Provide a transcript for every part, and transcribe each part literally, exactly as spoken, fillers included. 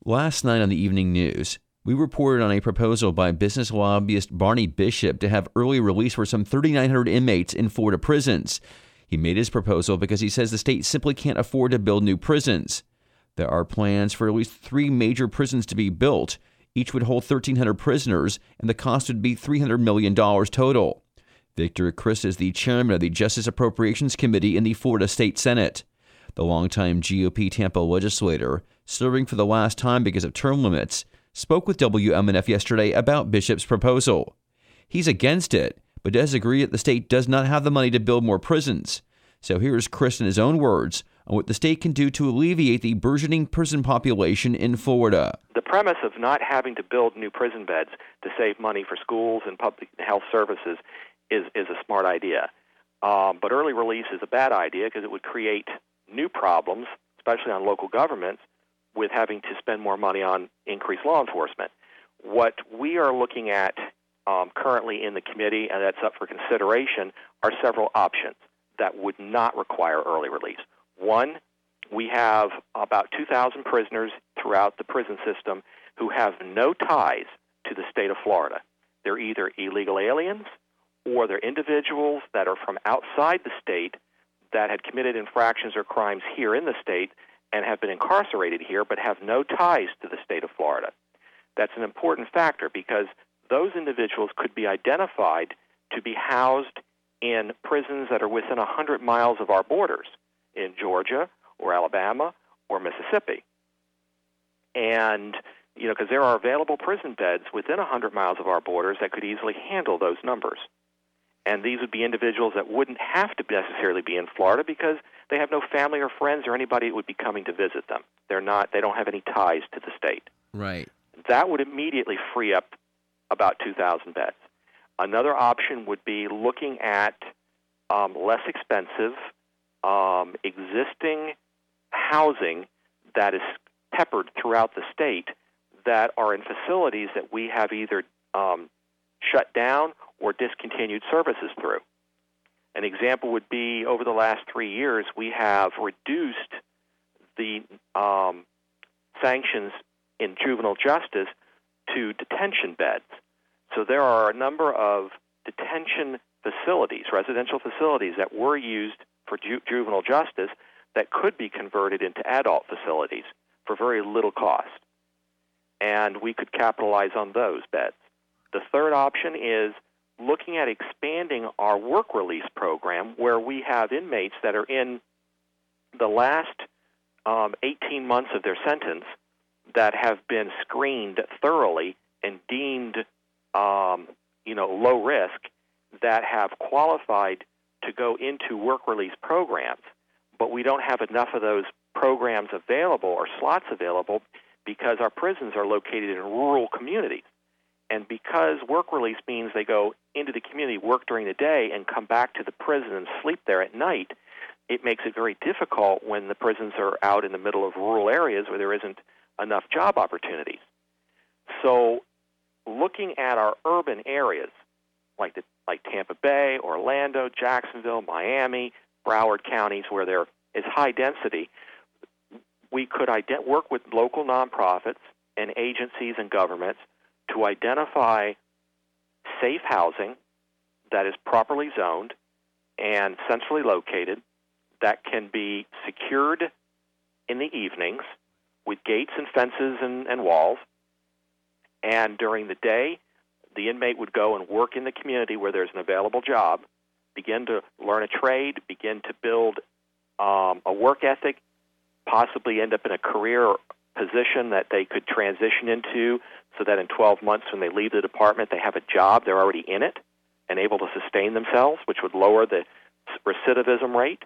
Last night on the evening news, we reported on a proposal by business lobbyist Barney Bishop to have early release for some thirty-nine hundred inmates in Florida prisons. He made his proposal because he says the state simply can't afford to build new prisons. There are plans for at least three major prisons to be built. Each would hold thirteen hundred prisoners, and the cost would be three hundred million dollars total. Victor Crist is the chairman of the Justice Appropriations Committee in the Florida State Senate. The longtime G O P Tampa legislator, serving for the last time because of term limits, spoke with W M N F yesterday about Bishop's proposal. He's against it, but does agree that the state does not have the money to build more prisons. So here's Crist in his own words on what the state can do to alleviate the burgeoning prison population in Florida. The premise of not having to build new prison beds to save money for schools and public health services is, is a smart idea. Um, but early release is a bad idea because it would create new problems, especially on local governments, with having to spend more money on increased law enforcement. What we are looking at um, currently in the committee, and that's up for consideration, are several options that would not require early release. One, we have about two thousand prisoners throughout the prison system who have no ties to the state of Florida. They're either illegal aliens or they're individuals that are from outside the state that had committed infractions or crimes here in the state and have been incarcerated here but have no ties to the state of Florida. That's an important factor because those individuals could be identified to be housed in prisons that are within one hundred miles of our borders in Georgia or Alabama or Mississippi. And, you know, because there are available prison beds within one hundred miles of our borders that could easily handle those numbers. And these would be individuals that wouldn't have to necessarily be in Florida because they have no family or friends or anybody that would be coming to visit them. They're not, they don't have any ties to the state. Right. That would immediately free up about two thousand beds. Another option would be looking at um, less expensive um, existing housing that is peppered throughout the state that are in facilities that we have either um, shut down or discontinued services through. An example would be over the last three years, we have reduced the um, sanctions in juvenile justice to detention beds. So there are a number of detention facilities, residential facilities, that were used for ju- juvenile justice that could be converted into adult facilities for very little cost. And we could capitalize on those beds. The third option is looking at expanding our work release program where we have inmates that are in the last um, eighteen months of their sentence that have been screened thoroughly and deemed um, you know, low risk, that have qualified to go into work release programs. But we don't have enough of those programs available or slots available because our prisons are located in rural communities. And because work release means they go into the community, work during the day, and come back to the prison and sleep there at night, it makes it very difficult when the prisons are out in the middle of rural areas where there isn't enough job opportunities. So looking at our urban areas, like the, like Tampa Bay, Orlando, Jacksonville, Miami, Broward counties, where there is high density, we could ident- work with local nonprofits and agencies and governments to identify safe housing that is properly zoned and centrally located, that can be secured in the evenings with gates and fences and, and walls. And during the day, the inmate would go and work in the community where there's an available job, begin to learn a trade, begin to build um, a work ethic, possibly end up in a career position that they could transition into so that in twelve months when they leave the department, they have a job, they're already in it and able to sustain themselves, which would lower the recidivism rate.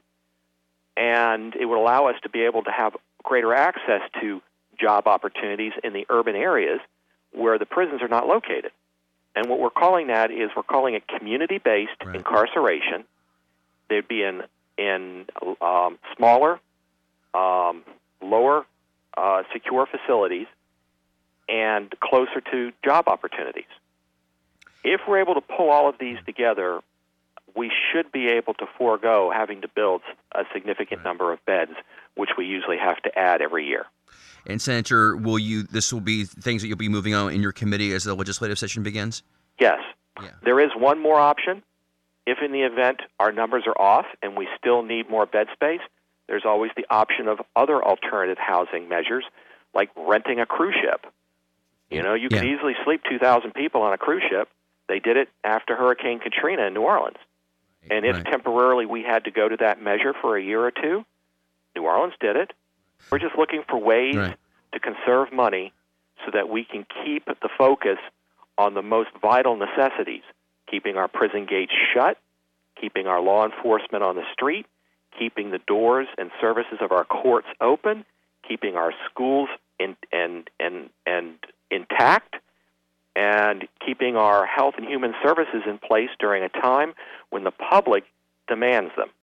And it would allow us to be able to have greater access to job opportunities in the urban areas where the prisons are not located. And what we're calling that is we're calling it community-based right. incarceration. They'd be in, in um, smaller, um, lower uh, secure facilities and closer to job opportunities. If we're able to pull all of these together, we should be able to forego having to build a significant right. number of beds, which we usually have to add every year. And Senator, will you? This will be things that you'll be moving on in your committee as the legislative session begins? Yes. Yeah. There is one more option. If in the event our numbers are off and we still need more bed space, there's always the option of other alternative housing measures, like renting a cruise ship. You know, you yeah. could easily sleep two thousand people on a cruise ship. They did it after Hurricane Katrina in New Orleans. And if right. temporarily we had to go to that measure for a year or two, New Orleans did it. We're just looking for ways right. to conserve money so that we can keep the focus on the most vital necessities, keeping our prison gates shut, keeping our law enforcement on the street, keeping the doors and services of our courts open, keeping our schools in, and, and, and intact, and keeping our health and human services in place during a time when the public demands them.